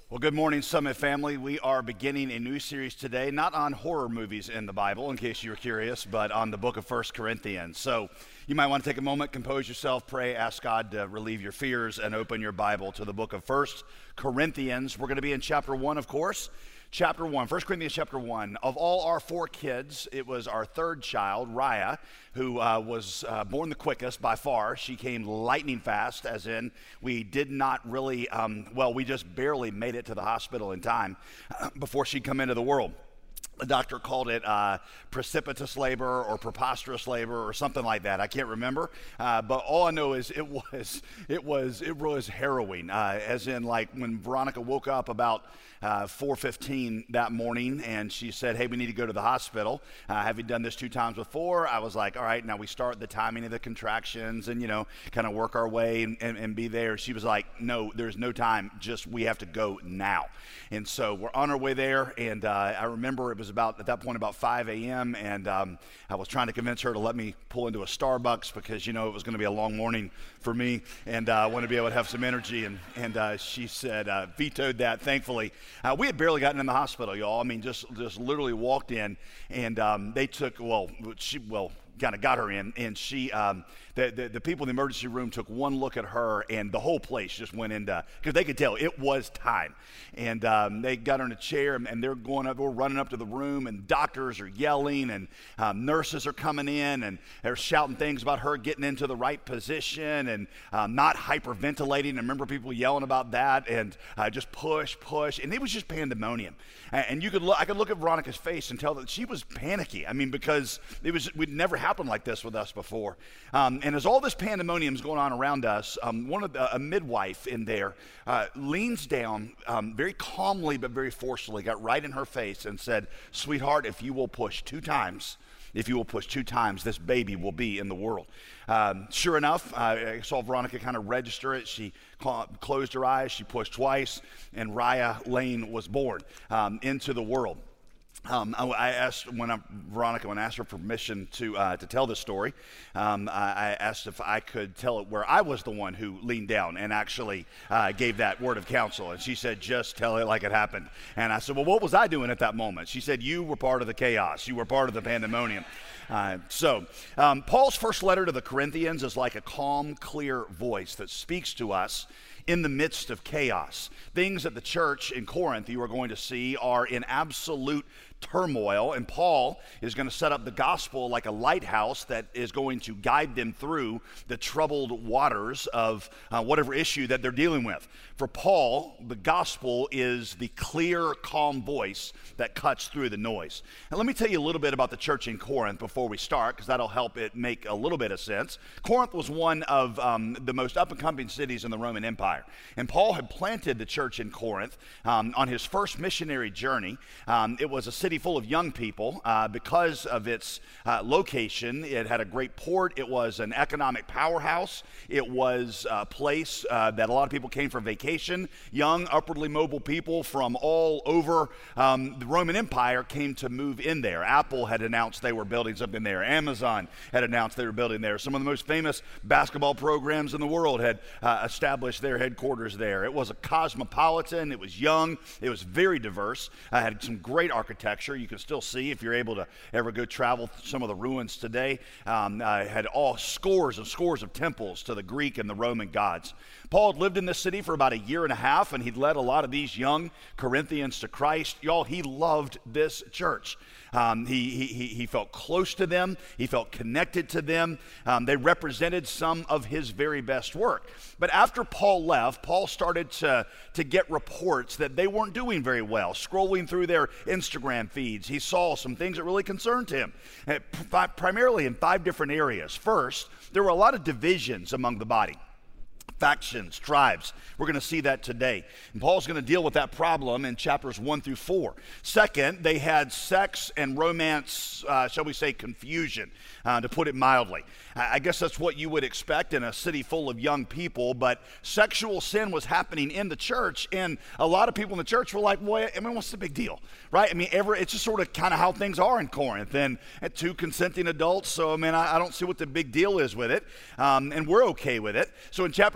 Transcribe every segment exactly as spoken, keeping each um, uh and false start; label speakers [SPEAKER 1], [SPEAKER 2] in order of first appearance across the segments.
[SPEAKER 1] Well, good morning, Summit family. We are beginning a new series today, not on horror movies in the Bible, in case you were curious, but on the book of First Corinthians. So you might want to take a moment, compose yourself, pray, ask God to relieve your fears, and open your Bible to the book of First Corinthians. We're going to be in chapter one, of course. Chapter one, First Corinthians chapter one. Of all our four kids, it was our third child, Raya, who uh, was uh, born the quickest by far. She came lightning fast, as in we did not really, um, well, we just barely made it to the hospital in time uh, before she'd come into the world. The doctor called it uh, precipitous labor or preposterous labor or something like that. I can't remember, uh, but all I know is it was it was it was harrowing. Uh, as in, like when Veronica woke up about uh, four fifteen that morning, and she said, "Hey, we need to go to the hospital. Uh, have you done this two times before?" I was like, "All right." Now we start the timing of the contractions, and you know, kind of work our way and, and, and be there. She was like, "No, there's no time. Just we have to go now." And so we're on our way there, and uh, I remember it was about, at that point, about five a.m., and um, I was trying to convince her to let me pull into a Starbucks because, you know, it was going to be a long morning for me, and uh, I wanted to be able to have some energy, and, and uh, she said, uh, vetoed that, thankfully. Uh, we had barely gotten in the hospital, y'all. I mean, just just literally walked in, and um, they took, well, she, well, kind of got her in, and she, um, the, the, the people in the emergency room took one look at her, and the whole place just went into, because they could tell it was time. And um, they got her in a chair, and, and they're going up, we're running up to the room, and doctors are yelling, and um, nurses are coming in, and they're shouting things about her getting into the right position, and um, not hyperventilating. I remember people yelling about that, and uh, just push, push, and it was just pandemonium. And, and you could look, I could look at Veronica's face and tell that she was panicky. I mean, because it was, we'd never happened like this with us before. Um, and as all this pandemonium is going on around us, um, one of the, a midwife in there uh, leans down um, very calmly but very forcefully, got right in her face and said, "Sweetheart, if you will push two times, if you will push two times, this baby will be in the world." Um, sure enough, uh, I saw Veronica kind of register it. She cl- closed her eyes, she pushed twice, and Raya Lane was born um, into the world. Um, I, I asked when I, Veronica, when I asked her permission to uh, to tell this story, um, I, I asked if I could tell it where I was the one who leaned down and actually uh, gave that word of counsel. And she said, "Just tell it like it happened." And I said, "Well, what was I doing at that moment?" She said, "You were part of the chaos. You were part of the pandemonium." Uh, so, um, Paul's first letter to the Corinthians is like a calm, clear voice that speaks to us in the midst of chaos. Things at the church in Corinth you are going to see are in absolute turmoil, and Paul is going to set up the gospel like a lighthouse that is going to guide them through the troubled waters of uh, whatever issue that they're dealing with. For Paul, the gospel is the clear, calm voice that cuts through the noise. And let me tell you a little bit about the church in Corinth before we start, because that'll help it make a little bit of sense. Corinth was one of um, the most up-and-coming cities in the Roman Empire, and Paul had planted the church in Corinth um, on his first missionary journey. Um, it was a city full of young people uh, because of its uh, location. It had a great port. It was an economic powerhouse. It was a place uh, that a lot of people came for vacation. Young, upwardly mobile people from all over um, the Roman Empire came to move in there. Apple had announced they were building something there. Amazon had announced they were building there. Some of the most famous basketball programs in the world had uh, established their headquarters there. It was a cosmopolitan. It was young. It was very diverse. Uh, had some great architecture. You can still see, if you're able to ever go travel some of the ruins today, um, uh, had all scores and scores of temples to the Greek and the Roman gods. Paul had lived in this city for about a year and a half, and he'd led a lot of these young Corinthians to Christ. Y'all, he loved this church. Um, he, he, he felt close to them. He felt connected to them. Um, they represented some of his very best work. But after Paul left, Paul started to, to get reports that they weren't doing very well. Scrolling through their Instagram feeds, he saw some things that really concerned him, uh, primarily in five different areas. First, there were a lot of divisions among the body. Factions, tribes. We're going to see that today. And Paul's going to deal with that problem in chapters one through four. Second, they had sex and romance, uh, shall we say, confusion, uh, to put it mildly. I guess that's what you would expect in a city full of young people, but sexual sin was happening in the church, and a lot of people in the church were like, well, I mean, what's the big deal, right? I mean, every, it's just sort of kind of how things are in Corinth, and, and two consenting adults, so, I mean, I, I don't see what the big deal is with it, um, and we're okay with it. So in chapter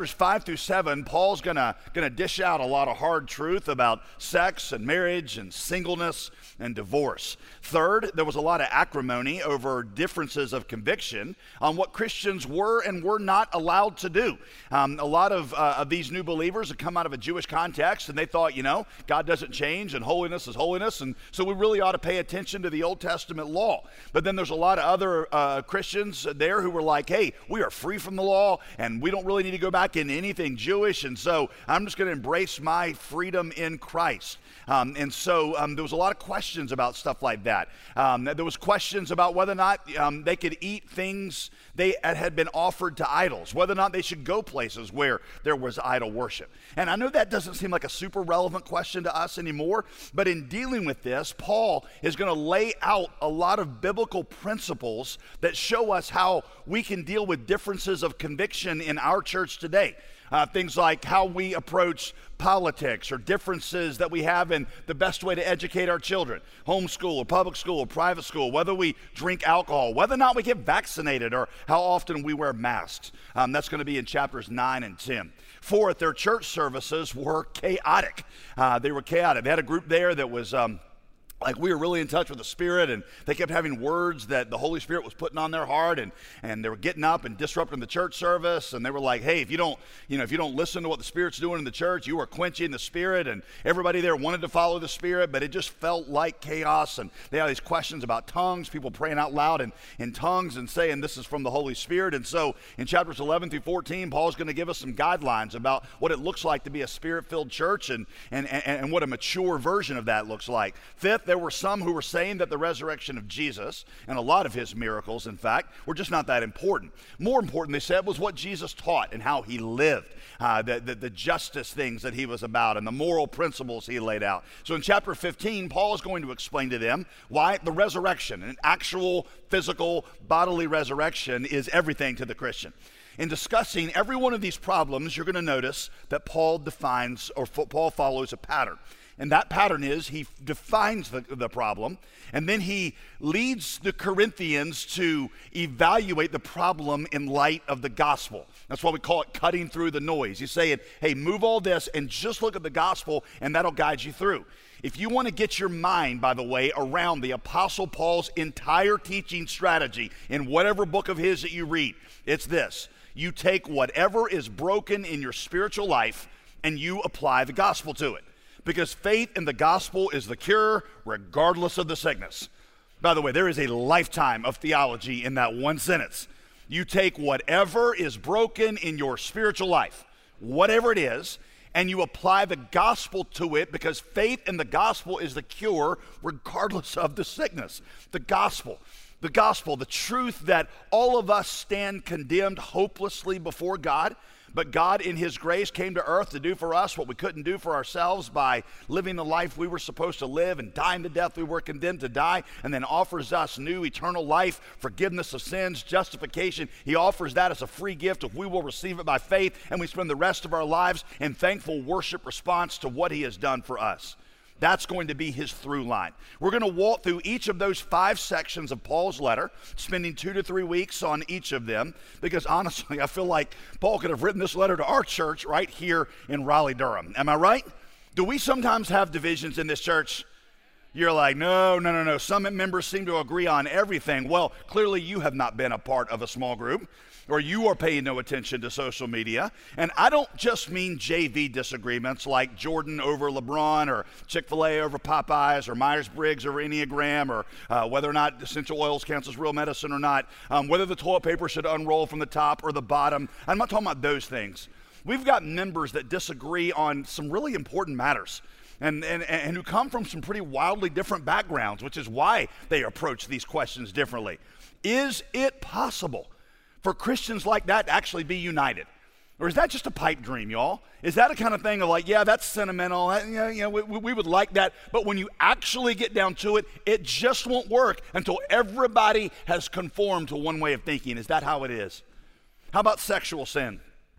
[SPEAKER 1] chapters five through seven, Paul's gonna, gonna dish out a lot of hard truth about sex and marriage and singleness and divorce. Third, there was a lot of acrimony over differences of conviction on what Christians were and were not allowed to do. Um, a lot of, uh, of these new believers had come out of a Jewish context, and they thought, you know, God doesn't change and holiness is holiness, and so we really ought to pay attention to the Old Testament law. But then there's a lot of other uh, Christians there who were like, hey, we are free from the law, and we don't really need to go back into anything Jewish, and so I'm just going to embrace my freedom in Christ. Um, and so um, there was a lot of questions about stuff like that. Um, there was questions about whether or not um, they could eat things they had been offered to idols, whether or not they should go places where there was idol worship. And I know that doesn't seem like a super relevant question to us anymore, but in dealing with this, Paul is going to lay out a lot of biblical principles that show us how we can deal with differences of conviction in our church today. Uh, things like how we approach politics or differences that we have in the best way to educate our children, homeschool or public school or private school, whether we drink alcohol, whether or not we get vaccinated, or how often we wear masks. Um, that's going to be in chapters nine and ten. Fourth, their church services were chaotic. Uh, they were chaotic. They had a group there that was... Um, Like we were really in touch with the Spirit, and they kept having words that the Holy Spirit was putting on their heart, and, and they were getting up and disrupting the church service, and they were like, hey, if you don't, you know, if you don't listen to what the Spirit's doing in the church, you are quenching the Spirit. And everybody there wanted to follow the Spirit, but it just felt like chaos. And they had these questions about tongues, people praying out loud in, in tongues and saying this is from the Holy Spirit. And so in chapters eleven through fourteen, Paul's going to give us some guidelines about what it looks like to be a Spirit-filled church, and, and, and, and what a mature version of that looks like. Fifth, there were some who were saying that the resurrection of Jesus, and a lot of his miracles, in fact, were just not that important. More important, they said, was what Jesus taught and how he lived, uh, the, the, the justice things that he was about and the moral principles he laid out. So in chapter fifteen, Paul is going to explain to them why the resurrection, an actual physical bodily resurrection, is everything to the Christian. In discussing every one of these problems, you're going to notice that Paul defines, or Paul follows a pattern. And that pattern is he defines the, the problem, and then he leads the Corinthians to evaluate the problem in light of the gospel. That's why we call it cutting through the noise. He's saying, hey, move all this and just look at the gospel, and that'll guide you through. If you want to get your mind, by the way, around the Apostle Paul's entire teaching strategy in whatever book of his that you read, it's this. You take whatever is broken in your spiritual life and you apply the gospel to it. Because faith in the gospel is the cure regardless of the sickness. By the way, there is a lifetime of theology in that one sentence. You take whatever is broken in your spiritual life, whatever it is, and you apply the gospel to it, because faith in the gospel is the cure regardless of the sickness. The gospel. The gospel, the truth that all of us stand condemned hopelessly before God, but God in his grace came to earth to do for us what we couldn't do for ourselves by living the life we were supposed to live and dying the death we were condemned to die, and then offers us new eternal life, forgiveness of sins, justification. He offers that as a free gift if we will receive it by faith, and we spend the rest of our lives in thankful worship response to what he has done for us. That's going to be his through line. We're going to walk through each of those five sections of Paul's letter, spending two to three weeks on each of them, because honestly, I feel like Paul could have written this letter to our church right here in Raleigh-Durham. Am I right? Do we sometimes have divisions in this church? You're like, no, no, no, no. Some members seem to agree on everything. Well, clearly you have not been a part of a small group, or you are paying no attention to social media. And I don't just mean J V disagreements like Jordan over LeBron, or Chick-fil-A over Popeyes, or Myers-Briggs over Enneagram, or uh, whether or not essential oils counts as real medicine or not, um, whether the toilet paper should unroll from the top or the bottom. I'm not talking about those things. We've got members that disagree on some really important matters. And, and, and who come from some pretty wildly different backgrounds, which is why they approach these questions differently. Is it possible for Christians like that to actually be united? Or is that just a pipe dream, y'all? Is that a kind of thing of like, yeah, that's sentimental, that, you know, you know we, we would like that, but when you actually get down to it, it just won't work until everybody has conformed to one way of thinking. Is that how it is? How about sexual sin?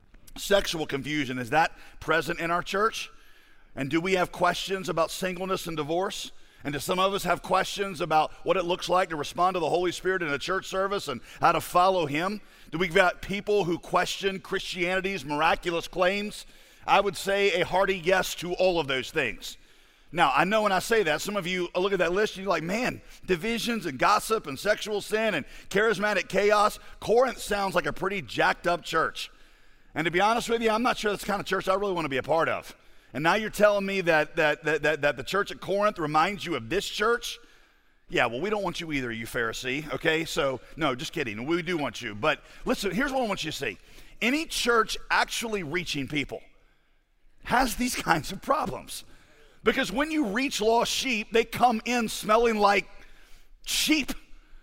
[SPEAKER 1] Sexual confusion, is that present in our church? And do we have questions about singleness and divorce? And do some of us have questions about what it looks like to respond to the Holy Spirit in a church service and how to follow him? Do we got people who question Christianity's miraculous claims? I would say a hearty yes to all of those things. Now, I know when I say that, some of you look at that list and you're like, man, divisions and gossip and sexual sin and charismatic chaos. Corinth sounds like a pretty jacked up church. And to be honest with you, I'm not sure that's the kind of church I really want to be a part of. And now you're telling me that that, that, that, that the church at Corinth reminds you of this church? Yeah, well, we don't want you either, you Pharisee, okay? So, no, just kidding. We do want you. But listen, here's what I want you to see. Any church actually reaching people has these kinds of problems. Because when you reach lost sheep, they come in smelling like sheep,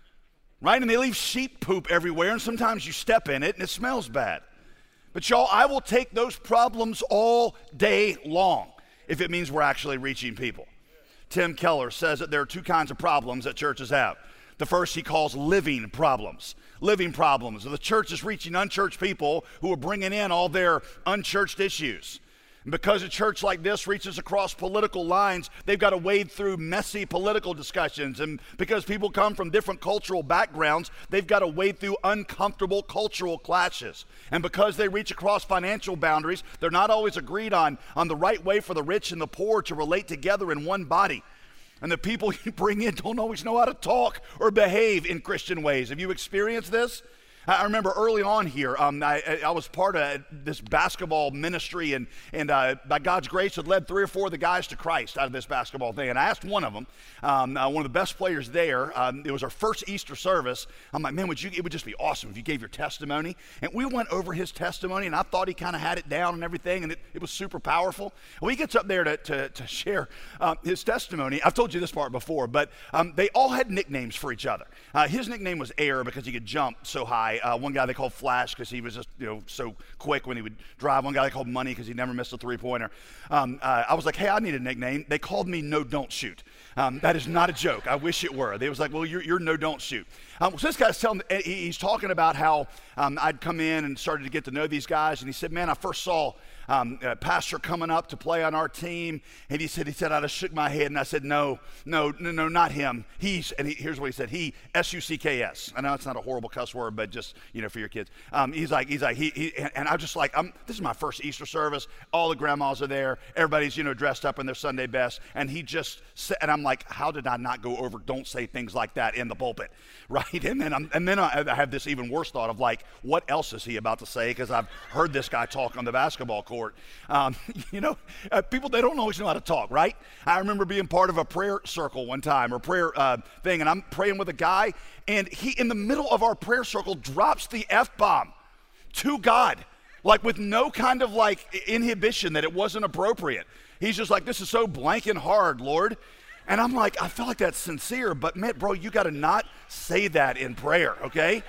[SPEAKER 1] right? And they leave sheep poop everywhere, and sometimes you step in it and it smells bad. But y'all, I will take those problems all day long if it means we're actually reaching people. Tim Keller says that there are two kinds of problems that churches have. The first he calls living problems. Living problems. The church is reaching unchurched people who are bringing in all their unchurched issues. And because a church like this reaches across political lines, they've got to wade through messy political discussions. And because people come from different cultural backgrounds, they've got to wade through uncomfortable cultural clashes. And because they reach across financial boundaries, they're not always agreed on, on the right way for the rich and the poor to relate together in one body. And the people you bring in don't always know how to talk or behave in Christian ways. Have you experienced this? I remember early on here, um, I, I was part of this basketball ministry, and, and uh, by God's grace had led three or four of the guys to Christ out of this basketball thing. And I asked one of them, um, uh, one of the best players there, um, it was our first Easter service. I'm like, man, would you? It would just be awesome if you gave your testimony. And we went over his testimony, and I thought he kind of had it down and everything, and it, it was super powerful. Well, he gets up there to, to, to share uh, his testimony. I've told you this part before, but um, they all had nicknames for each other. Uh, his nickname was Air because he could jump so high. Uh, one guy they called Flash because he was just, you know, so quick when he would drive. One guy they called Money because he never missed a three-pointer. Um, uh, I was like, hey, I need a nickname. They called me No Don't Shoot. Um, that is not a joke. I wish it were. They was like, well, you're, you're No Don't Shoot. Um, so this guy's telling, he's talking about how um, I'd come in and started to get to know these guys, and he said, man, I first saw Um, a pastor coming up to play on our team, and he said, he said, I just shook my head, and I said, no, no, no, no, not him. He's, and he, here's what he said, he, S U C K S. I know it's not a horrible cuss word, but just, you know, for your kids. Um, he's like, he's like, he, he and I was just like, I'm, this is my first Easter service. All the grandmas are there. Everybody's, you know, dressed up in their Sunday best. And he just said, and I'm like, how did I not go over, don't say things like that in the pulpit, right? And then, I'm, and then I, I have this even worse thought of like, what else is he about to say? Because I've heard this guy talk on the basketball court. Um, you know, uh, people, they don't always know how to talk, right? I remember being part of a prayer circle one time, or prayer uh, thing, and I'm praying with a guy, and he, in the middle of our prayer circle, drops the F-bomb to God, like with no kind of like inhibition that it wasn't appropriate. He's just like, this is so blank and hard, Lord. And I'm like, I feel like that's sincere, but man, bro, you got to not say that in prayer, okay?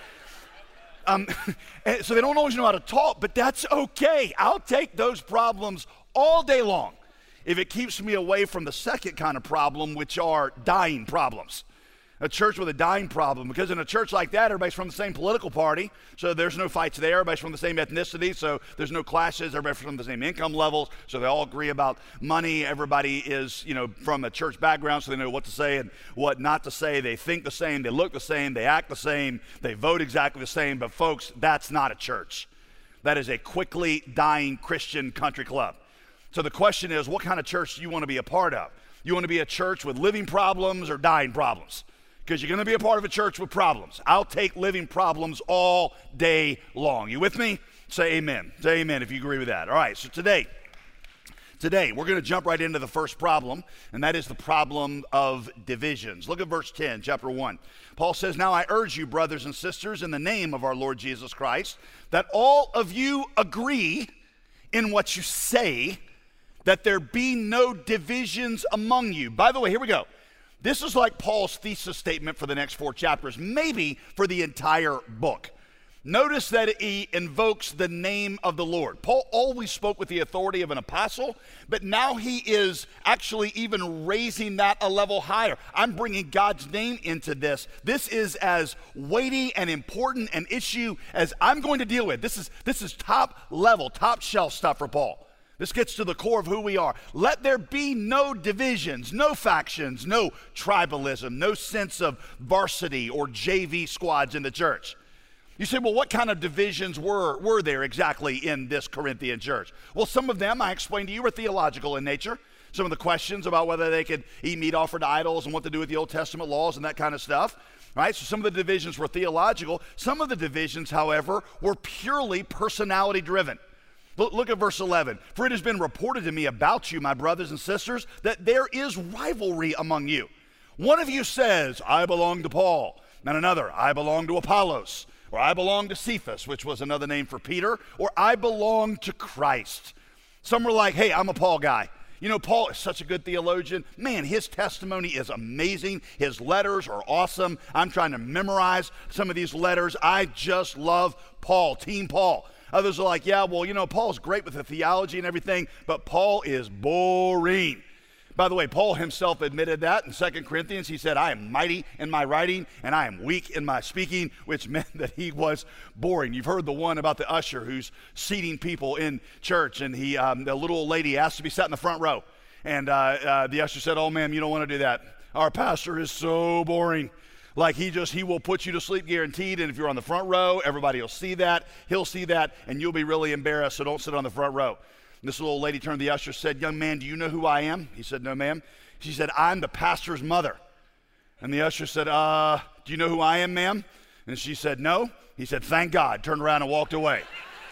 [SPEAKER 1] Um, so they don't always know how to talk, but that's okay. I'll take those problems all day long if it keeps me away from the second kind of problem, which are dying problems. A church with a dying problem, because in a church like that, everybody's from the same political party, so there's no fights there. Everybody's from the same ethnicity, so there's no clashes. Everybody's from the same income levels, so they all agree about money. Everybody is, you know, from a church background, so they know what to say and what not to say. They think the same, they look the same, they act the same, they vote exactly the same. But folks, that's not a church. That is a quickly dying Christian country club. So the question is, what kind of church do you want to be a part of? You want to be a church with living problems or dying problems? Because you're going to be a part of a church with problems. I'll take living problems all day long. You with me? Say amen. Say amen if you agree with that. All right, so today, today we're going to jump right into the first problem, and that is the problem of divisions. Look at verse ten, chapter one. Paul says, now I urge you, brothers and sisters, in the name of our Lord Jesus Christ, that all of you agree in what you say, that there be no divisions among you. By the way, here we go. This is like Paul's thesis statement for the next four chapters, maybe for the entire book. Notice that he invokes the name of the Lord. Paul always spoke with the authority of an apostle, but now he is actually even raising that a level higher. I'm bringing God's name into this. This is as weighty and important an issue as I'm going to deal with. This is, this is top level, top shelf stuff for Paul. This gets to the core of who we are. Let there be no divisions, no factions, no tribalism, no sense of varsity or J V squads in the church. You say, well, what kind of divisions were, were there exactly in this Corinthian church? Well, some of them, I explained to you, were theological in nature. Some of the questions about whether they could eat meat offered to idols and what to do with the Old Testament laws and that kind of stuff. Right? So some of the divisions were theological. Some of the divisions, however, were purely personality driven. Look at verse eleven. For it has been reported to me about you, my brothers and sisters, that there is rivalry among you. One of you says, I belong to Paul, and another, I belong to Apollos, or I belong to Cephas, which was another name for Peter, or I belong to Christ. Some were like, hey, I'm a Paul guy. You know, Paul is such a good theologian. Man, his testimony is amazing. His letters are awesome. I'm trying to memorize some of these letters. I just love Paul, Team Paul. Others are like, yeah, well, you know, Paul's great with the theology and everything, but Paul is boring. By the way, Paul himself admitted that in Second Corinthians. He said, I am mighty in my writing and I am weak in my speaking, which meant that he was boring. You've heard the one about the usher who's seating people in church, and he, um, the little old lady asked to be sat in the front row. And uh, uh, the usher said, oh, ma'am, you don't want to do that. Our pastor is so boring. Like he just, he will put you to sleep guaranteed. And if you're on the front row, everybody will see that. He'll see that, and you'll be really embarrassed, so don't sit on the front row. And this little lady turned to the usher, said, young man, do you know who I am? He said, no, ma'am. She said, I'm the pastor's mother. And the usher said, uh, do you know who I am, ma'am? And she said, no. He said, thank God, turned around and walked away.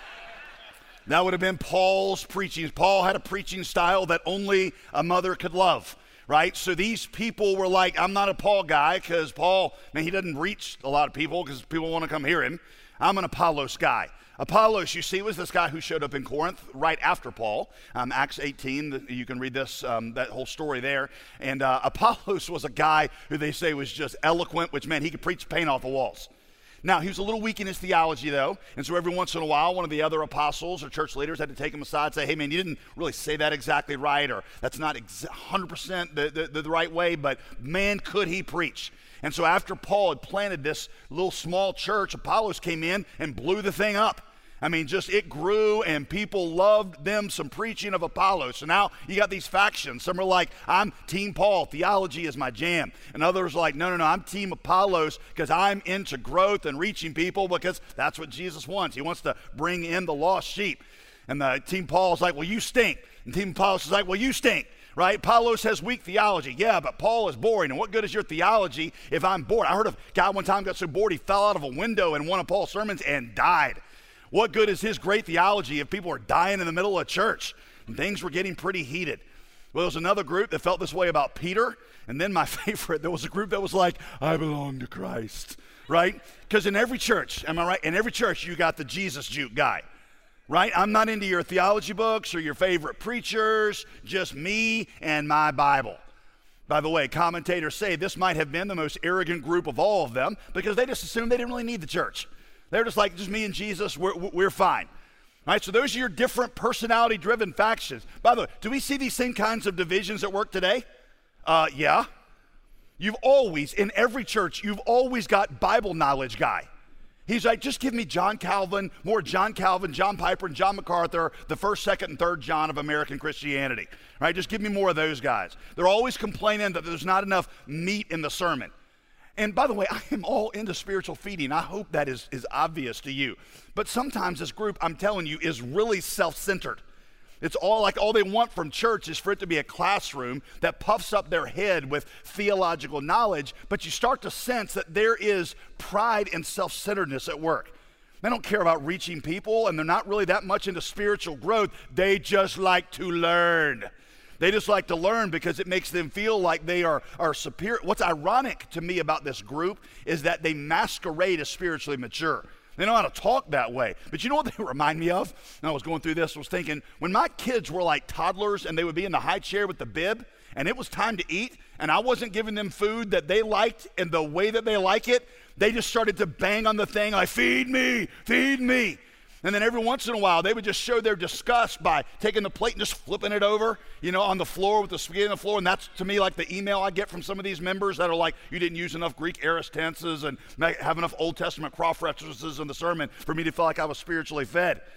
[SPEAKER 1] That would have been Paul's preaching. Paul had a preaching style that only a mother could love. Right? So these people were like, I'm not a Paul guy because Paul, man, he doesn't reach a lot of people because people want to come hear him. I'm an Apollos guy. Apollos, you see, was this guy who showed up in Corinth right after Paul. Um, Acts eighteen, you can read this, um, that whole story there. And uh, Apollos was a guy who they say was just eloquent, which meant he could preach paint off the walls. Now, he was a little weak in his theology, though, and so every once in a while, one of the other apostles or church leaders had to take him aside and say, hey, man, you didn't really say that exactly right, or that's not exa- one hundred percent the, the, the right way, but man, could he preach. And so after Paul had planted this little small church, Apollos came in and blew the thing up. I mean, just it grew, and people loved them some preaching of Apollos. So now you got these factions. Some are like, I'm Team Paul, theology is my jam. And others are like, no, no, no, I'm Team Apollos because I'm into growth and reaching people because that's what Jesus wants. He wants to bring in the lost sheep. And the Team Paul is like, well, you stink. And Team Apollos is like, well, you stink. Right? Apollos has weak theology. Yeah, but Paul is boring. And what good is your theology if I'm bored? I heard of a guy one time got so bored he fell out of a window in one of Paul's sermons and died. What good is his great theology if people are dying in the middle of church? And things were getting pretty heated. Well, there was another group that felt this way about Peter. And then my favorite, there was a group that was like, I belong to Christ. Right? Because in every church, am I right? In every church, you got the Jesus juke guy. Right? I'm not into your theology books or your favorite preachers, just me and my Bible. By the way, commentators say this might have been the most arrogant group of all of them because they just assumed they didn't really need the church. They're just like, just me and Jesus, we're, we're fine. All right, so those are your different personality-driven factions. By the way, do we see these same kinds of divisions at work today? Uh, yeah. You've always, in every church, you've always got Bible knowledge guy. He's like, just give me John Calvin, more John Calvin, John Piper, and John MacArthur, the first, second, and third John of American Christianity. Right? Just give me more of those guys. They're always complaining that there's not enough meat in the sermon. And by the way, I am all into spiritual feeding. I hope that is, is obvious to you. But sometimes this group, I'm telling you, is really self-centered. It's all like all they want from church is for it to be a classroom that puffs up their head with theological knowledge, but you start to sense that there is pride and self-centeredness at work. They don't care about reaching people, and they're not really that much into spiritual growth. They just like to learn. They just like to learn because it makes them feel like they are, are superior. What's ironic to me about this group is that they masquerade as spiritually mature. They know how to talk that way. But you know what they remind me of? And I was going through this, I was thinking, when my kids were like toddlers and they would be in the high chair with the bib, and it was time to eat, and I wasn't giving them food that they liked in the way that they like it, they just started to bang on the thing like, feed me, feed me. And then every once in a while, they would just show their disgust by taking the plate and just flipping it over, you know, on the floor with the spaghetti on the floor. And that's, to me, like the email I get from some of these members that are like, you didn't use enough Greek aorist tenses and have enough Old Testament cross references in the sermon for me to feel like I was spiritually fed.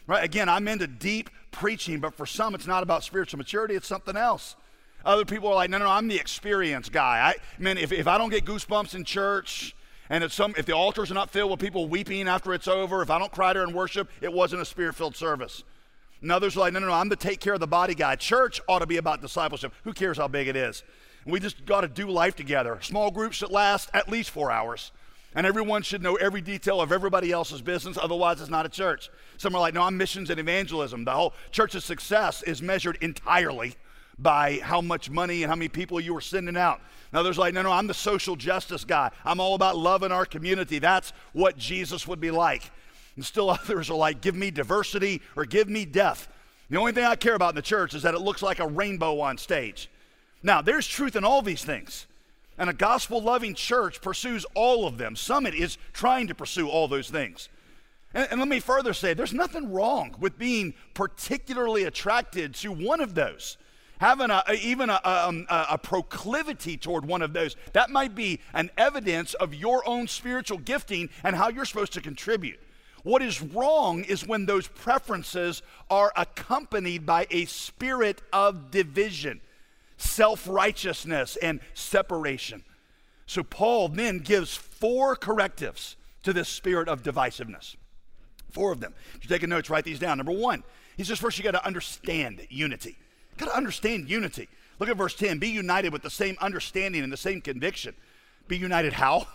[SPEAKER 1] Right? Again, I'm into deep preaching, but for some, it's not about spiritual maturity, it's something else. Other people are like, no, no, no, I'm the experience guy. I man, if, if I don't get goosebumps in church, and if, some, if the altars are not filled with people weeping after it's over, if I don't cry during worship, it wasn't a spirit-filled service. And others are like, no, no, no, I'm the take care of the body guy. Church ought to be about discipleship. Who cares how big it is? And we just got to do life together. Small groups that last at least four hours. And everyone should know every detail of everybody else's business, otherwise it's not a church. Some are like, no, I'm missions and evangelism. The whole church's success is measured entirely by how much money and how many people you are sending out. Now there's like, no, no, I'm the social justice guy. I'm all about loving our community. That's what Jesus would be like. And still others are like, give me diversity or give me death. The only thing I care about in the church is that it looks like a rainbow on stage. Now, there's truth in all these things. And a gospel-loving church pursues all of them. Summit is trying to pursue all those things. And, and let me further say, there's nothing wrong with being particularly attracted to one of those. Having a, a, even a, a, a proclivity toward one of those, that might be an evidence of your own spiritual gifting and how you're supposed to contribute. What is wrong is when those preferences are accompanied by a spirit of division, self-righteousness, and separation. So Paul then gives four correctives to this spirit of divisiveness. Four of them. If you're taking notes, write these down. Number one, he says first you got to understand unity. You got to understand unity. Look at verse ten. Be united with the same understanding and the same conviction. Be united how?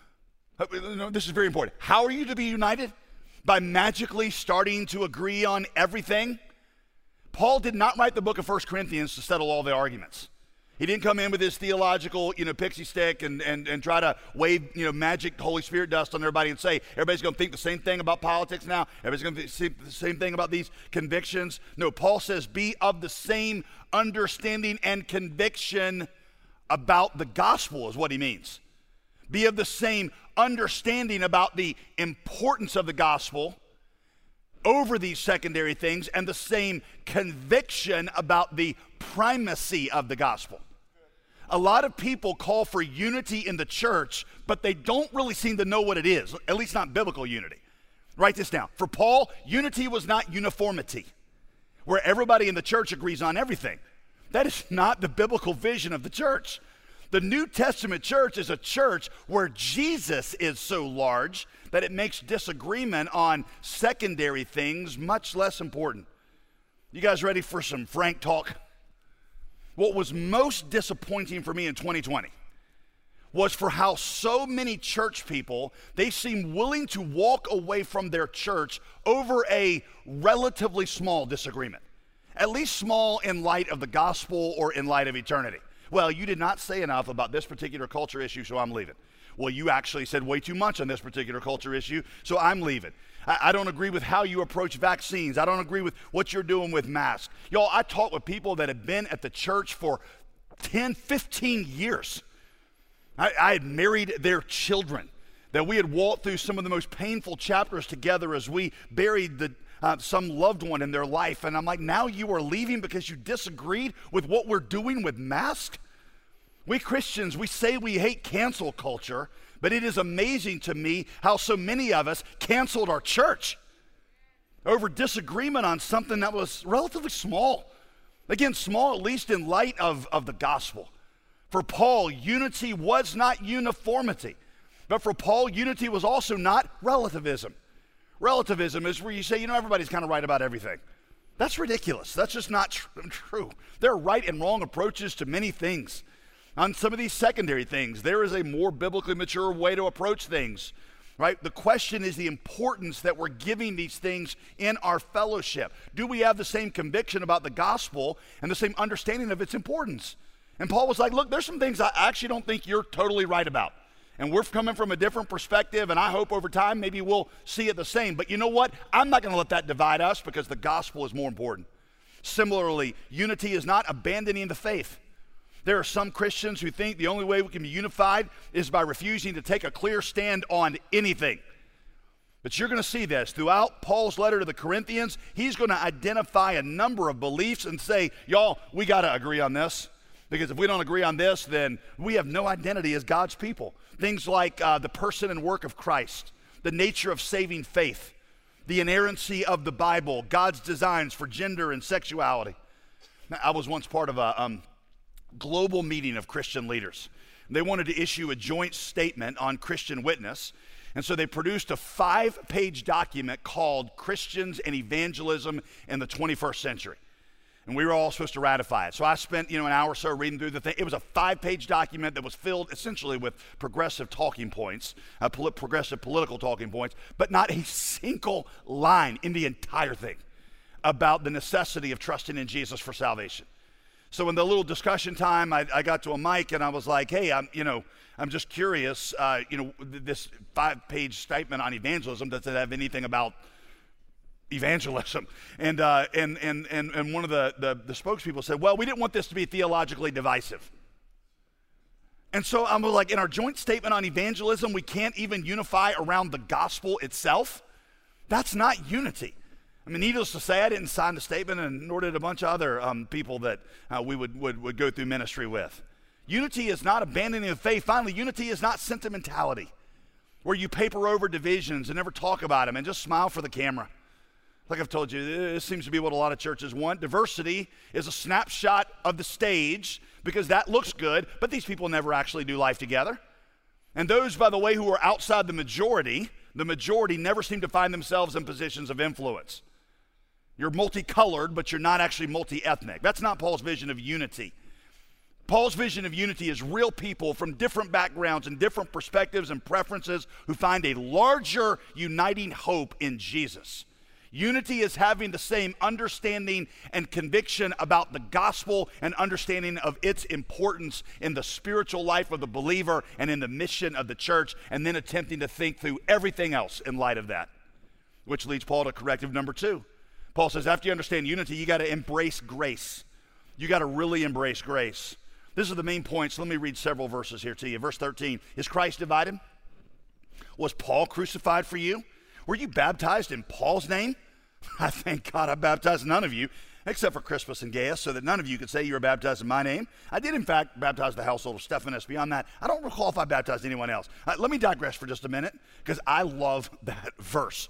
[SPEAKER 1] This is very important. How are you to be united? By magically starting to agree on everything? Paul did not write the book of First Corinthians to settle all the arguments. He didn't come in with his theological, you know, pixie stick and, and, and try to wave, you know, magic Holy Spirit dust on everybody and say, everybody's going to think the same thing about politics now. Everybody's going to think the same thing about these convictions. No, Paul says, be of the same understanding and conviction about the gospel is what he means. Be of the same understanding about the importance of the gospel over these secondary things and the same conviction about the primacy of the gospel. A lot of people call for unity in the church, but they don't really seem to know what it is, at least not biblical unity. Write this down. For Paul, unity was not uniformity, where everybody in the church agrees on everything. That is not the biblical vision of the church. The New Testament church is a church where Jesus is so large that it makes disagreement on secondary things much less important. You guys ready for some frank talk? What was most disappointing for me in twenty twenty was for how so many church people, they seem willing to walk away from their church over a relatively small disagreement. At least small in light of the gospel or in light of eternity. Well, you did not say enough about this particular culture issue, so I'm leaving. Well, you actually said way too much on this particular culture issue, so I'm leaving. I, I don't agree with how you approach vaccines. I don't agree with what you're doing with masks. Y'all, I talk with people that have been at the church for ten, fifteen years. I, I had married their children, that we had walked through some of the most painful chapters together as we buried the Uh, some loved one in their life. And I'm like, now you are leaving because you disagreed with what we're doing with masks? We Christians, we say we hate cancel culture, but it is amazing to me how so many of us canceled our church over disagreement on something that was relatively small. Again, small at least in light of, of the gospel. For Paul, unity was not uniformity. But for Paul, unity was also not relativism. Relativism is where you say, you know, everybody's kind of right about everything. That's ridiculous. That's just not tr- true. There are right and wrong approaches to many things. On some of these secondary things, there is a more biblically mature way to approach things, right? The question is the importance that we're giving these things in our fellowship. Do we have the same conviction about the gospel and the same understanding of its importance? And Paul was like, look, there's some things I actually don't think you're totally right about. And we're coming from a different perspective, and I hope over time maybe we'll see it the same. But you know what? I'm not going to let that divide us because the gospel is more important. Similarly, unity is not abandoning the faith. There are some Christians who think the only way we can be unified is by refusing to take a clear stand on anything. But you're going to see this. Throughout Paul's letter to the Corinthians, he's going to identify a number of beliefs and say, y'all, we got to agree on this. Because if we don't agree on this, then we have no identity as God's people. Things like uh, the person and work of Christ, the nature of saving faith, the inerrancy of the Bible, God's designs for gender and sexuality. Now, I was once part of a um, global meeting of Christian leaders. They wanted to issue a joint statement on Christian witness, and so they produced a five-page document called Christians and Evangelism in the twenty-first century. And we were all supposed to ratify it. So I spent, you know, an hour or so reading through the thing. It was a five-page document that was filled essentially with progressive talking points, uh, pol- progressive political talking points, but not a single line in the entire thing about the necessity of trusting in Jesus for salvation. So in the little discussion time, I, I got to a mic and I was like, hey, I'm, you know, I'm just curious, uh, you know, this five-page statement on evangelism, does it have anything about evangelism? And, uh, and, and, and, and one of the, the, the spokespeople said, well, we didn't want this to be theologically divisive. And so I'm like, in our joint statement on evangelism, we can't even unify around the gospel itself? That's not unity. I mean, needless to say, I didn't sign the statement, and nor did a bunch of other um, people that uh, we would, would, would go through ministry with. Unity is not abandoning the faith. Finally, unity is not sentimentality, where you paper over divisions and never talk about them and just smile for the camera. Like I've told you, this seems to be what a lot of churches want. Diversity is a snapshot of the stage because that looks good, but these people never actually do life together. And those, by the way, who are outside the majority, the majority never seem to find themselves in positions of influence. You're multicolored, but you're not actually multi-ethnic. That's not Paul's vision of unity. Paul's vision of unity is real people from different backgrounds and different perspectives and preferences who find a larger uniting hope in Jesus. Unity is having the same understanding and conviction about the gospel and understanding of its importance in the spiritual life of the believer and in the mission of the church, and then attempting to think through everything else in light of that, which leads Paul to corrective number two. Paul says after you understand unity, you got to embrace grace. You got to really embrace grace. This is the main points. Let me read several verses here to you. Verse thirteen, is Christ divided? Was Paul crucified for you? Were you baptized in Paul's name? I thank God I baptized none of you, except for Crispus and Gaius, so that none of you could say you were baptized in my name. I did, in fact, baptize the household of Stephanas. Beyond that, I don't recall if I baptized anyone else. Uh, let me digress for just a minute, because I love that verse.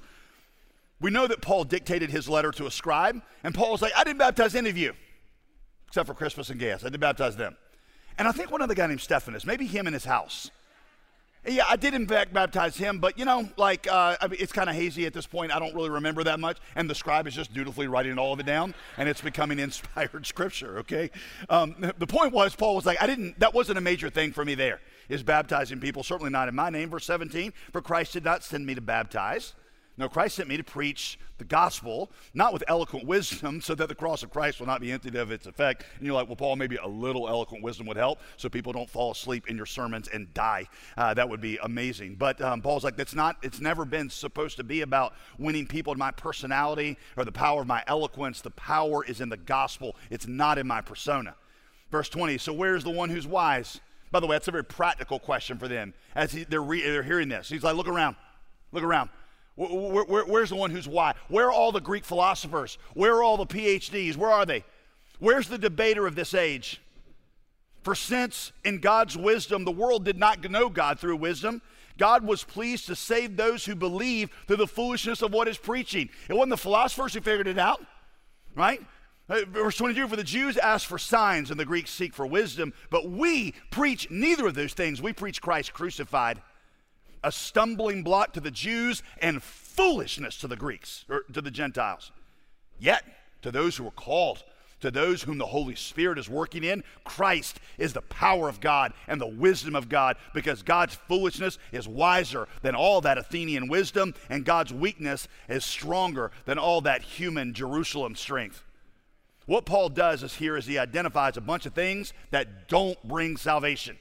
[SPEAKER 1] We know that Paul dictated his letter to a scribe, and Paul was like, I didn't baptize any of you, except for Crispus and Gaius. I did baptize them. And I think one other guy named Stephanas, maybe him in his house. Yeah, I did in fact baptize him, but you know, like, uh, I mean, it's kind of hazy at this point. I don't really remember that much, and the scribe is just dutifully writing all of it down, and it's becoming inspired scripture, okay? Um, the point was, Paul was like, I didn't, that wasn't a major thing for me there, is baptizing people, certainly not in my name. Verse seventeen, for Christ did not send me to baptize. No, Christ sent me to preach the gospel, not with eloquent wisdom, so that the cross of Christ will not be emptied of its effect. And you're like, well, Paul, maybe a little eloquent wisdom would help so people don't fall asleep in your sermons and die. Uh, that would be amazing. But um, Paul's like, that's not, it's never been supposed to be about winning people in my personality or the power of my eloquence. The power is in the gospel. It's not in my persona. Verse twenty, so where's the one who's wise? By the way, that's a very practical question for them as he, they're, re, they're hearing this. He's like, look around, look around. Where, where, where's the one who's wise? Where are all the Greek philosophers? Where are all the P H Ds? Where are they? Where's the debater of this age? For since in God's wisdom, the world did not know God through wisdom, God was pleased to save those who believe through the foolishness of what is preaching. It wasn't the philosophers who figured it out, right? Verse twenty-two, for the Jews ask for signs and the Greeks seek for wisdom, but we preach neither of those things. We preach Christ crucified, a stumbling block to the Jews and foolishness to the Greeks, or to the Gentiles. Yet, to those who are called, to those whom the Holy Spirit is working in, Christ is the power of God and the wisdom of God, because God's foolishness is wiser than all that Athenian wisdom, and God's weakness is stronger than all that human Jerusalem strength. What Paul does is here is he identifies a bunch of things that don't bring salvation.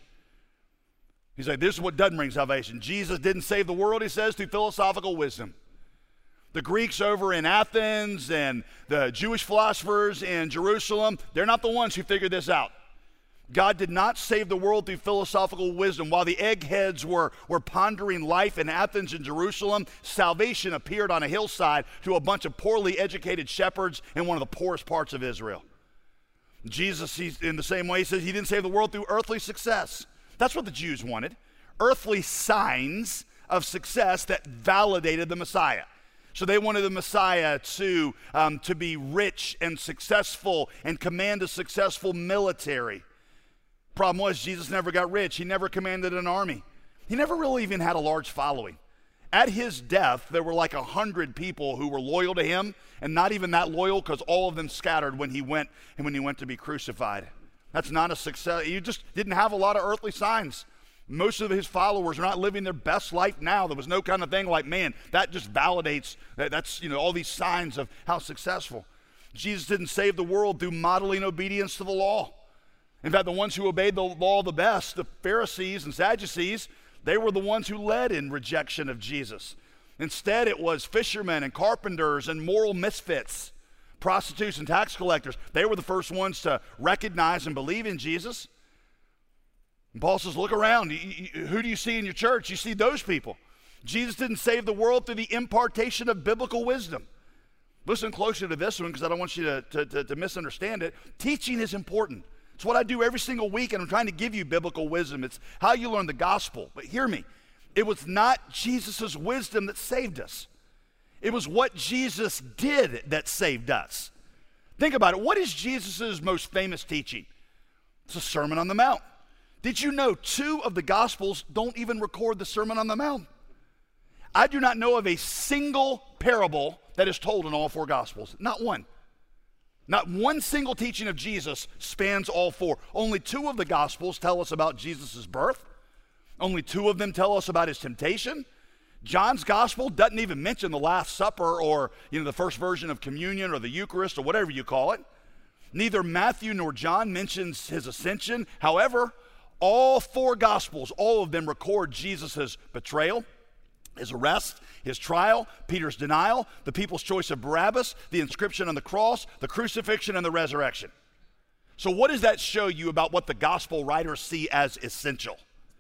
[SPEAKER 1] He's like, this is what doesn't bring salvation. Jesus didn't save the world, he says, through philosophical wisdom. The Greeks over in Athens and the Jewish philosophers in Jerusalem, they're not the ones who figured this out. God did not save the world through philosophical wisdom. While the eggheads were, were pondering life in Athens and Jerusalem, salvation appeared on a hillside to a bunch of poorly educated shepherds in one of the poorest parts of Israel. Jesus, he's, in the same way, he says he didn't save the world through earthly success. That's what the Jews wanted. Earthly signs of success that validated the Messiah. So they wanted the Messiah to, um, to be rich and successful and command a successful military. Problem was, Jesus never got rich. He never commanded an army. He never really even had a large following. At his death, there were like a hundred people who were loyal to him, and not even that loyal, because all of them scattered when he went and when he went to be crucified. That's not a success. He just didn't have a lot of earthly signs. Most of his followers are not living their best life now. There was no kind of thing like, man, that just validates that that's, you know, all these signs of how successful. Jesus didn't save the world through modeling obedience to the law. In fact, the ones who obeyed the law the best, the Pharisees and Sadducees, they were the ones who led in rejection of Jesus. Instead, it was fishermen and carpenters and moral misfits, prostitutes and tax collectors. They were the first ones to recognize and believe in Jesus. And Paul says, look around. Who do you see in your church? You see those people. Jesus didn't save the world through the impartation of biblical wisdom. Listen closer to this one, because I don't want you to, to, to, to misunderstand it. Teaching is important. It's what I do every single week, and I'm trying to give you biblical wisdom. It's how you learn the gospel. But hear me. It was not Jesus' wisdom that saved us. It was what Jesus did that saved us. Think about it. What is Jesus' most famous teaching? It's the Sermon on the Mount. Did you know two of the Gospels don't even record the Sermon on the Mount? I do not know of a single parable that is told in all four Gospels. Not one. Not one single teaching of Jesus spans all four. Only two of the Gospels tell us about Jesus' birth. Only two of them tell us about his temptation. John's Gospel doesn't even mention the Last Supper or, you know, the first version of communion or the Eucharist or whatever you call it. Neither Matthew nor John mentions his ascension. However, all four Gospels, all of them record Jesus' betrayal, his arrest, his trial, Peter's denial, the people's choice of Barabbas, the inscription on the cross, the crucifixion, and the resurrection. So what does that show you about what the Gospel writers see as essential?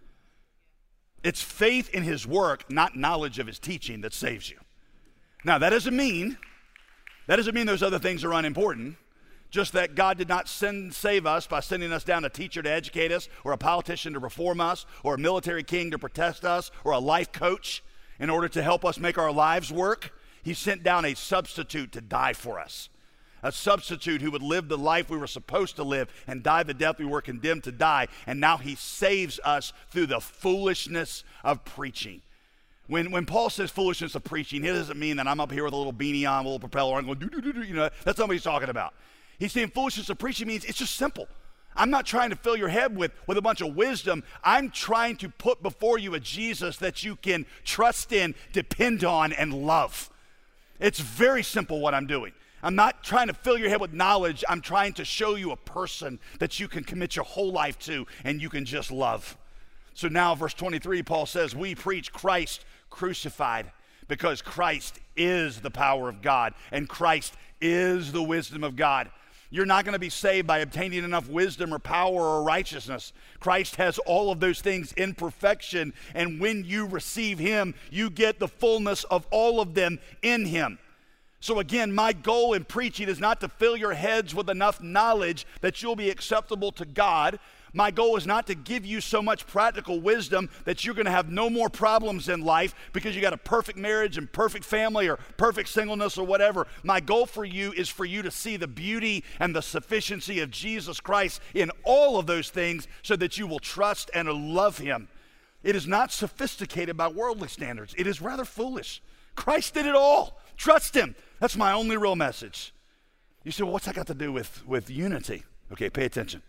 [SPEAKER 1] It's faith in his work, not knowledge of his teaching, that saves you. Now, that doesn't mean, that doesn't mean those other things are unimportant. Just that God did not send, save us by sending us down a teacher to educate us, or a politician to reform us, or a military king to protect us, or a life coach in order to help us make our lives work. He sent down a substitute to die for us. A substitute who would live the life we were supposed to live and die the death we were condemned to die. And now he saves us through the foolishness of preaching. When, when Paul says foolishness of preaching, it doesn't mean that I'm up here with a little beanie on, a little propeller on, going do do do do. You know, that's not what he's talking about. He's saying foolishness of preaching means it's just simple. I'm not trying to fill your head with, with a bunch of wisdom. I'm trying to put before you a Jesus that you can trust in, depend on, and love. It's very simple what I'm doing. I'm not trying to fill your head with knowledge. I'm trying to show you a person that you can commit your whole life to and you can just love. So now, verse twenty-three, Paul says, we preach Christ crucified because Christ is the power of God and Christ is the wisdom of God. You're not going to be saved by obtaining enough wisdom or power or righteousness. Christ has all of those things in perfection, and when you receive him, you get the fullness of all of them in him. So again, my goal in preaching is not to fill your heads with enough knowledge that you'll be acceptable to God. My goal is not to give you so much practical wisdom that you're going to have no more problems in life because you got a perfect marriage and perfect family or perfect singleness or whatever. My goal for you is for you to see the beauty and the sufficiency of Jesus Christ in all of those things so that you will trust and love him. It is not sophisticated by worldly standards. It is rather foolish. Christ did it all. Trust him. That's my only real message. You say, well, what's that got to do with, with unity? Okay, pay attention.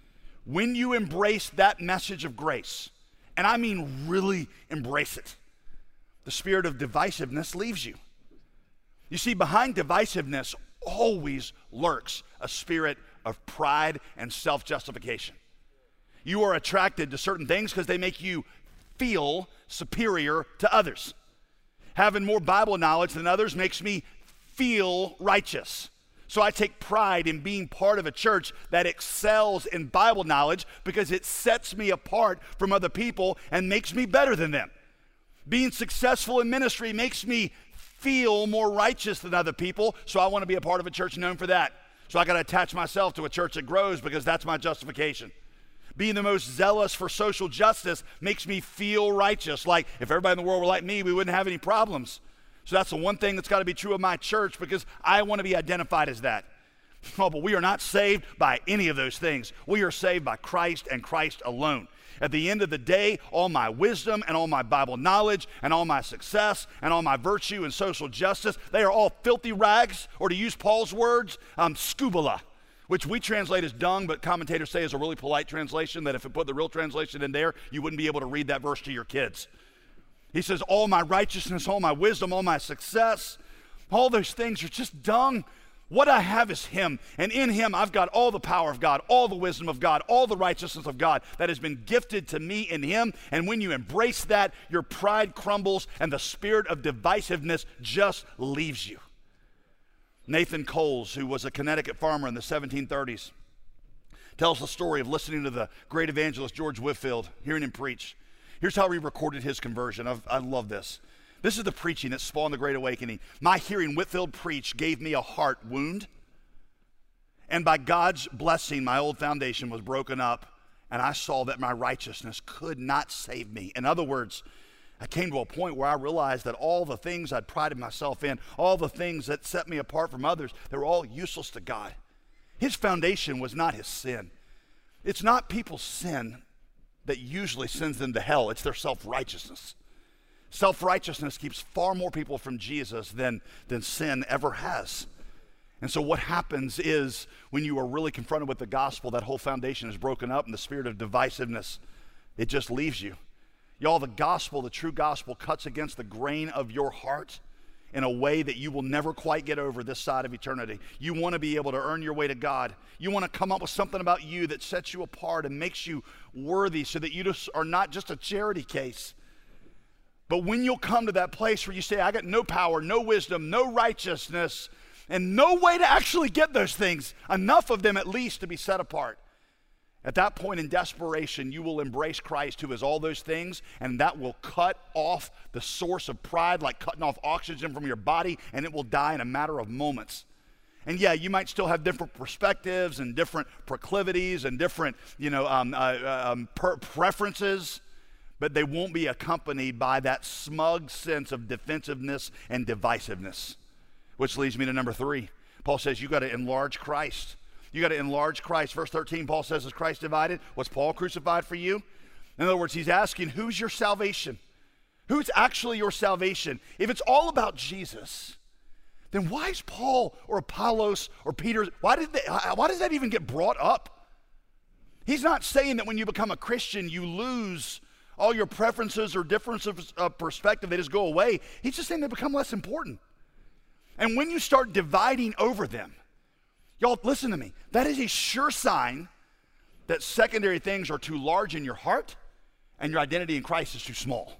[SPEAKER 1] When you embrace that message of grace, and I mean really embrace it, the spirit of divisiveness leaves you. You see, behind divisiveness always lurks a spirit of pride and self-justification. You are attracted to certain things because they make you feel superior to others. Having more Bible knowledge than others makes me feel righteous. So I take pride in being part of a church that excels in Bible knowledge because it sets me apart from other people and makes me better than them. Being successful in ministry makes me feel more righteous than other people, so I want to be a part of a church known for that. So I got to attach myself to a church that grows because that's my justification. Being the most zealous for social justice makes me feel righteous. Like if everybody in the world were like me, we wouldn't have any problems. So that's the one thing that's got to be true of my church, because I want to be identified as that. Oh, but we are not saved by any of those things. We are saved by Christ and Christ alone. At the end of the day, all my wisdom and all my Bible knowledge and all my success and all my virtue and social justice, they are all filthy rags, or to use Paul's words, um, scubala, which we translate as dung, but commentators say is a really polite translation, that if it put the real translation in there, you wouldn't be able to read that verse to your kids. He says, all my righteousness, all my wisdom, all my success, all those things are just dung. What I have is him, and in him I've got all the power of God, all the wisdom of God, all the righteousness of God that has been gifted to me in him. And when you embrace that, your pride crumbles and the spirit of divisiveness just leaves you. Nathan Coles, who was a Connecticut farmer in the seventeen thirties, tells the story of listening to the great evangelist George Whitefield, hearing him preach. Here's how he recorded his conversion. I've, I love this. This is the preaching that spawned the Great Awakening. My hearing Whitefield preach gave me a heart wound, and by God's blessing, my old foundation was broken up, and I saw that my righteousness could not save me. In other words, I came to a point where I realized that all the things I'd prided myself in, all the things that set me apart from others, they were all useless to God. His foundation was not his sin. It's not people's sin that usually sends them to hell. It's their self-righteousness. Self-righteousness keeps far more people from Jesus than, than sin ever has. And so what happens is, when you are really confronted with the gospel, that whole foundation is broken up, and the spirit of divisiveness, it just leaves you. Y'all, the gospel, the true gospel, cuts against the grain of your heart in a way that you will never quite get over this side of eternity. You want to be able to earn your way to God. You want to come up with something about you that sets you apart and makes you worthy, so that you just are not just a charity case. But when you'll come to that place where you say, I got no power, no wisdom, no righteousness, and no way to actually get those things, enough of them at least to be set apart. At that point, in desperation, you will embrace Christ, who is all those things, and that will cut off the source of pride like cutting off oxygen from your body, and it will die in a matter of moments. And yeah, you might still have different perspectives and different proclivities and different, you know, um, uh, um, per- preferences, but they won't be accompanied by that smug sense of defensiveness and divisiveness. Which leads me to number three. Paul says you got to enlarge Christ. You got to enlarge Christ. Verse thirteen, Paul says, is Christ divided? Was Paul crucified for you? In other words, he's asking, who's your salvation? Who's actually your salvation? If it's all about Jesus, then why is Paul or Apollos or Peter, why did they, why does that even get brought up? He's not saying that when you become a Christian, you lose all your preferences or differences of perspective, they just go away. He's just saying they become less important. And when you start dividing over them, y'all, listen to me, that is a sure sign that secondary things are too large in your heart and your identity in Christ is too small.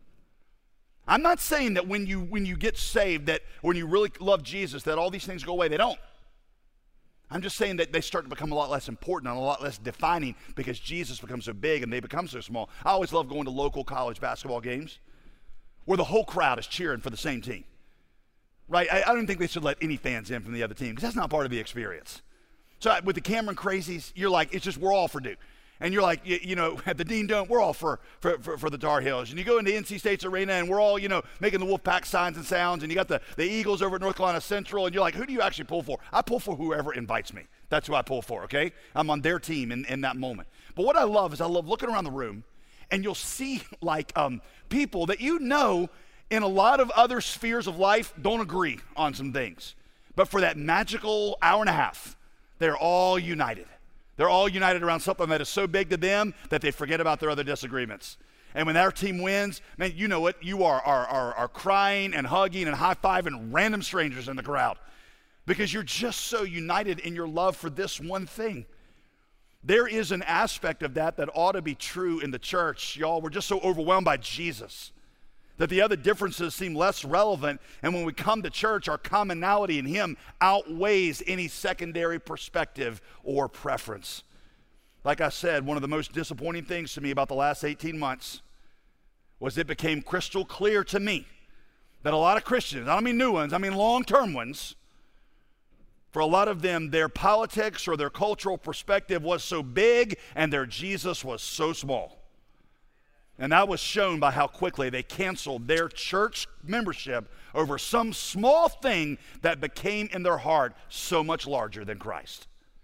[SPEAKER 1] I'm not saying that when you when you get saved, that when you really love Jesus, that all these things go away. They don't. I'm just saying that they start to become a lot less important and a lot less defining because Jesus becomes so big and they become so small. I always love going to local college basketball games where the whole crowd is cheering for the same team. Right? I, I don't think they should let any fans in from the other team because that's not part of the experience. So with the Cameron Crazies, you're like, it's just, we're all for Duke. And you're like, you, you know, at the Dean Dome, we're all for, for, for, for the Tar Heels. And you go into N C State's arena and we're all, you know, making the Wolfpack signs and sounds. And you got the, the Eagles over at North Carolina Central. And you're like, who do you actually pull for? I pull for whoever invites me. That's who I pull for, okay? I'm on their team in, in that moment. But what I love is I love looking around the room and you'll see like um, people that you know in a lot of other spheres of life don't agree on some things. But for that magical hour and a half, they're all united. They're all united around something that is so big to them that they forget about their other disagreements. And when our team wins, man, you know what? You are, are, are, are crying and hugging and high-fiving random strangers in the crowd because you're just so united in your love for this one thing. There is an aspect of that that ought to be true in the church. Y'all, we're just so overwhelmed by Jesus that the other differences seem less relevant, and when we come to church, our commonality in him outweighs any secondary perspective or preference. Like I said, one of the most disappointing things to me about the last eighteen months was it became crystal clear to me that a lot of Christians, I don't mean new ones, I mean long-term ones, for a lot of them, their politics or their cultural perspective was so big and their Jesus was so small. And that was shown by how quickly they canceled their church membership over some small thing that became in their heart so much larger than Christ.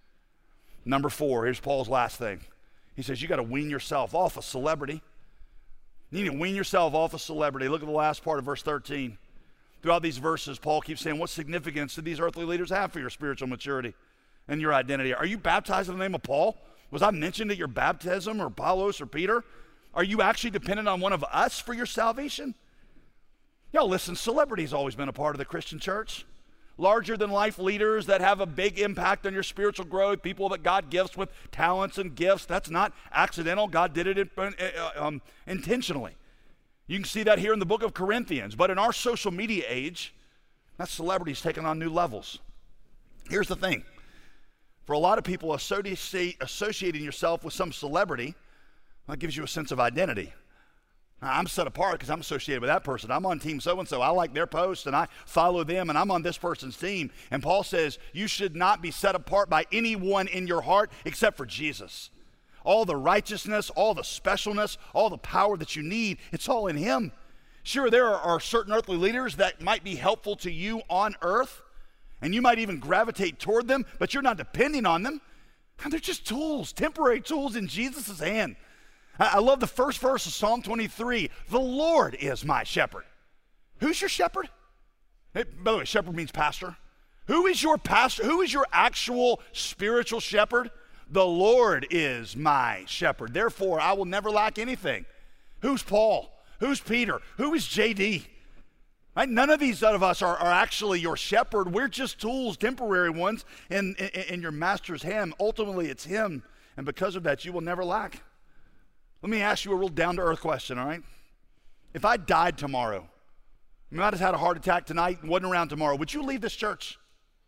[SPEAKER 1] Number four, here's Paul's last thing. He says you got to wean yourself off of celebrity. You need to wean yourself off of celebrity. Look at the last part of verse thirteen. Throughout these verses, Paul keeps saying, what significance do these earthly leaders have for your spiritual maturity and your identity? Are you baptized in the name of Paul? Was I mentioned at your baptism, or Apollos or Peter? Are you actually dependent on one of us for your salvation? Y'all listen, celebrity's always been a part of the Christian church. Larger than life leaders that have a big impact on your spiritual growth, people that God gifts with talents and gifts. That's not accidental. God did it um, intentionally. You can see that here in the book of Corinthians. But in our social media age, that celebrity's taken on new levels. Here's the thing. For a lot of people, associate, associating yourself with some celebrity, that gives you a sense of identity. Now, I'm set apart because I'm associated with that person. I'm on team so-and-so. I like their posts, and I follow them, and I'm on this person's team. And Paul says you should not be set apart by anyone in your heart except for Jesus. All the righteousness, all the specialness, all the power that you need, it's all in him. Sure, there are, are certain earthly leaders that might be helpful to you on earth, and you might even gravitate toward them, but you're not depending on them. They're just tools, temporary tools in Jesus' hand. I, I love the first verse of Psalm twenty-three. The Lord is my shepherd. Who's your shepherd? Hey, by the way, shepherd means pastor. Who is your pastor? Who is your actual spiritual shepherd? The Lord is my shepherd. Therefore, I will never lack anything. Who's Paul? Who's Peter? Who is J D? Right? None of these of us are, are actually your shepherd. We're just tools, temporary ones, in, in, in your master's hand. Ultimately, it's him. And because of that, you will never lack. Let me ask you a real down-to-earth question, all right? If I died tomorrow, I might have had a heart attack tonight and wasn't around tomorrow, would you leave this church?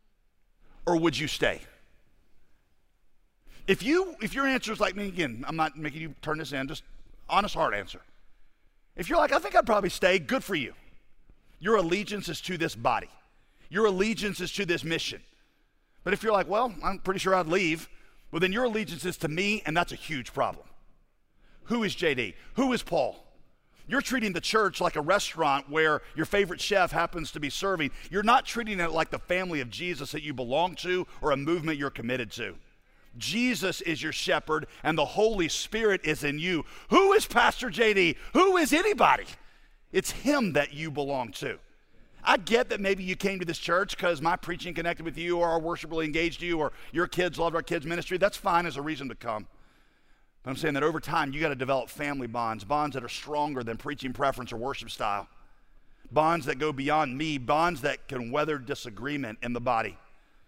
[SPEAKER 1] Or would you stay? If you, if your answer is like me, again, I'm not making you turn this in, just honest heart answer. If you're like, I think I'd probably stay, good for you. Your allegiance is to this body. Your allegiance is to this mission. But if you're like, well, I'm pretty sure I'd leave, well, then your allegiance is to me, and that's a huge problem. Who is J D? Who is Paul? You're treating the church like a restaurant where your favorite chef happens to be serving. You're not treating it like the family of Jesus that you belong to or a movement you're committed to. Jesus is your shepherd, and the Holy Spirit is in you. Who is Pastor J D? Who is anybody? It's him that you belong to. I get that maybe you came to this church because my preaching connected with you, or our worship really engaged you, or your kids loved our kids' ministry. That's fine as a reason to come. But I'm saying that over time, you got to develop family bonds, bonds that are stronger than preaching preference or worship style, bonds that go beyond me, bonds that can weather disagreement in the body.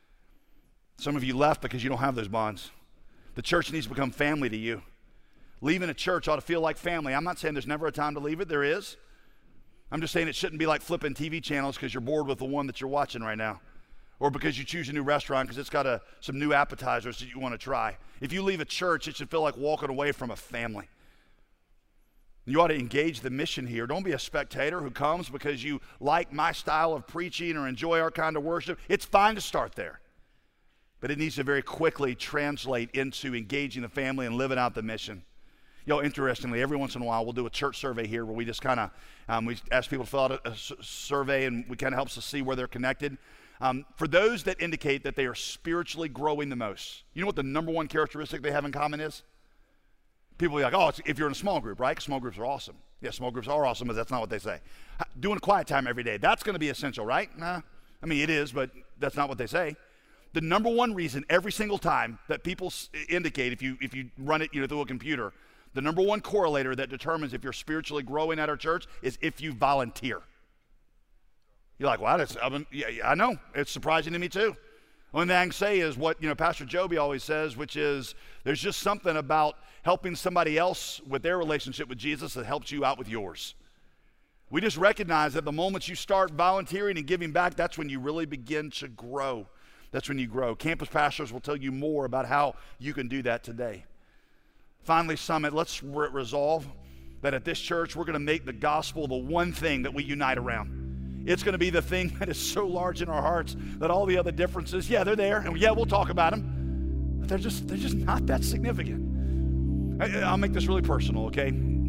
[SPEAKER 1] Some of you left because you don't have those bonds. The church needs to become family to you. Leaving a church ought to feel like family. I'm not saying there's never a time to leave it. There is. I'm just saying it shouldn't be like flipping T V channels because you're bored with the one that you're watching right now, or because you choose a new restaurant because it's got a, some new appetizers that you want to try. If you leave a church, it should feel like walking away from a family. You ought to engage the mission here. Don't be a spectator who comes because you like my style of preaching or enjoy our kind of worship. It's fine to start there, but it needs to very quickly translate into engaging the family and living out the mission. You know, interestingly, every once in a while we'll do a church survey here where we just kind of, um, we ask people to fill out a, a survey, and we kind of helps us see where they're connected. Um, for those that indicate that they are spiritually growing the most, you know what the number one characteristic they have in common is? People will be like, oh, it's, if you're in a small group, right? Small groups are awesome. Yeah, small groups are awesome, but that's not what they say. Doing a quiet time every day, that's going to be essential, right? Nah, I mean, it is, but that's not what they say. The number one reason every single time that people indicate, if you if you run it you know, through a computer, the number one correlator that determines if you're spiritually growing at our church is if you volunteer. You're like, well, that's, I, mean, yeah, I know. It's surprising to me too. Only thing I can say is what you know Pastor Joby always says, which is there's just something about helping somebody else with their relationship with Jesus that helps you out with yours. We just recognize that the moment you start volunteering and giving back, that's when you really begin to grow. That's when you grow. Campus pastors will tell you more about how you can do that today. Finally, Summit, let's re- resolve that at this church, we're going to make the gospel the one thing that we unite around. It's going to be the thing that is so large in our hearts that all the other differences, yeah, they're there, and yeah, we'll talk about them, but they're just, they're just not that significant. I, I'll make this really personal, okay?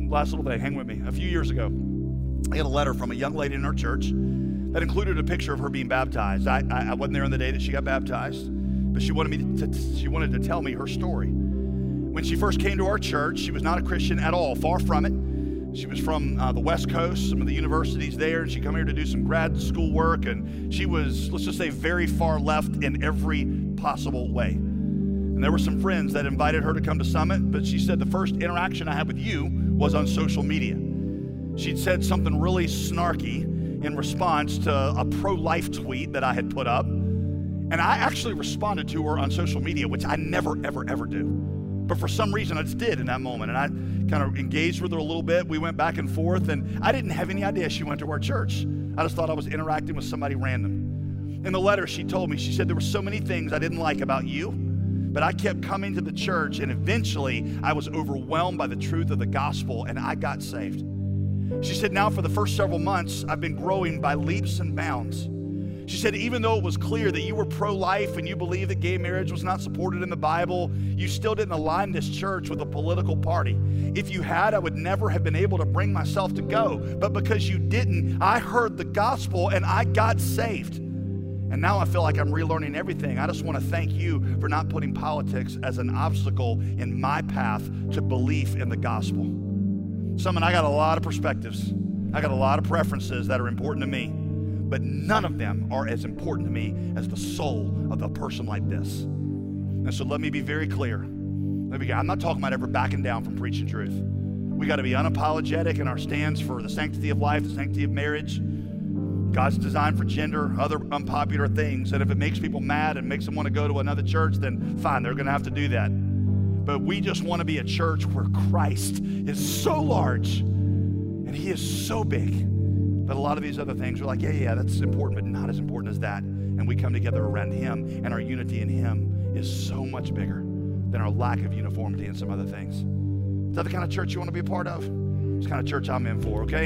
[SPEAKER 1] last little thing, hang with me. A few years ago, I got a letter from a young lady in our church that included a picture of her being baptized. I, I, I wasn't there on the day that she got baptized, but she wanted me to, she wanted to tell me her story. When she first came to our church, she was not a Christian at all, far from it. She was from uh, the West Coast, some of the universities there, and she came here to do some grad school work, and she was, let's just say, very far left in every possible way. And there were some friends that invited her to come to Summit, but she said the first interaction I had with you was on social media. She'd said something really snarky in response to a pro-life tweet that I had put up, and I actually responded to her on social media, which I never, ever, ever do. But for some reason, I just did in that moment, and I kind of engaged with her a little bit. We went back and forth, and I didn't have any idea she went to our church. I just thought I was interacting with somebody random. In the letter, she told me, she said, there were so many things I didn't like about you, but I kept coming to the church, and eventually I was overwhelmed by the truth of the gospel, and I got saved. She said, now for the first several months, I've been growing by leaps and bounds. She said, even though it was clear that you were pro-life and you believed that gay marriage was not supported in the Bible, you still didn't align this church with a political party. If you had, I would never have been able to bring myself to go. But because you didn't, I heard the gospel and I got saved. And now I feel like I'm relearning everything. I just want to thank you for not putting politics as an obstacle in my path to belief in the gospel. Someone, I got a lot of perspectives. I got a lot of preferences that are important to me. But none of them are as important to me as the soul of a person like this. And so let me be very clear. Let me, I'm not talking about ever backing down from preaching truth. We got to be unapologetic in our stands for the sanctity of life, the sanctity of marriage, God's design for gender, other unpopular things. And if it makes people mad and makes them want to go to another church, then fine, they're going to have to do that. But we just want to be a church where Christ is so large and he is so big. But a lot of these other things are like, yeah, yeah, that's important, but not as important as that. And we come together around him, and our unity in him is so much bigger than our lack of uniformity in some other things. Is that the kind of church you want to be a part of? It's the kind of church I'm in for, okay?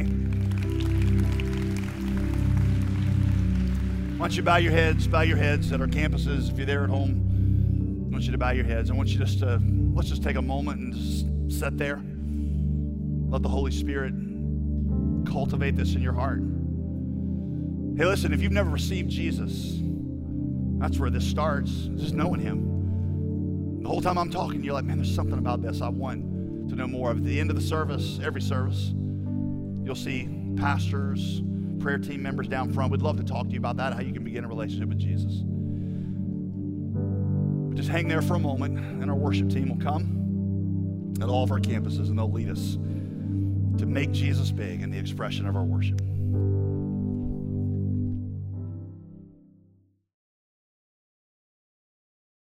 [SPEAKER 1] Why don't you bow your heads, bow your heads at our campuses. If you're there at home, I want you to bow your heads. I want you just to, let's just take a moment and just sit there. Let the Holy Spirit cultivate this in your heart. Hey, listen, if you've never received Jesus, that's where this starts, just knowing him. The whole time I'm talking, you're like, man, there's something about this I want to know more of. At the end of the service, every service, you'll see pastors, prayer team members down front. We'd love to talk to you about that, how you can begin a relationship with Jesus. But just hang there for a moment, and our worship team will come at all of our campuses, and they'll lead us to make Jesus big in the expression of our worship.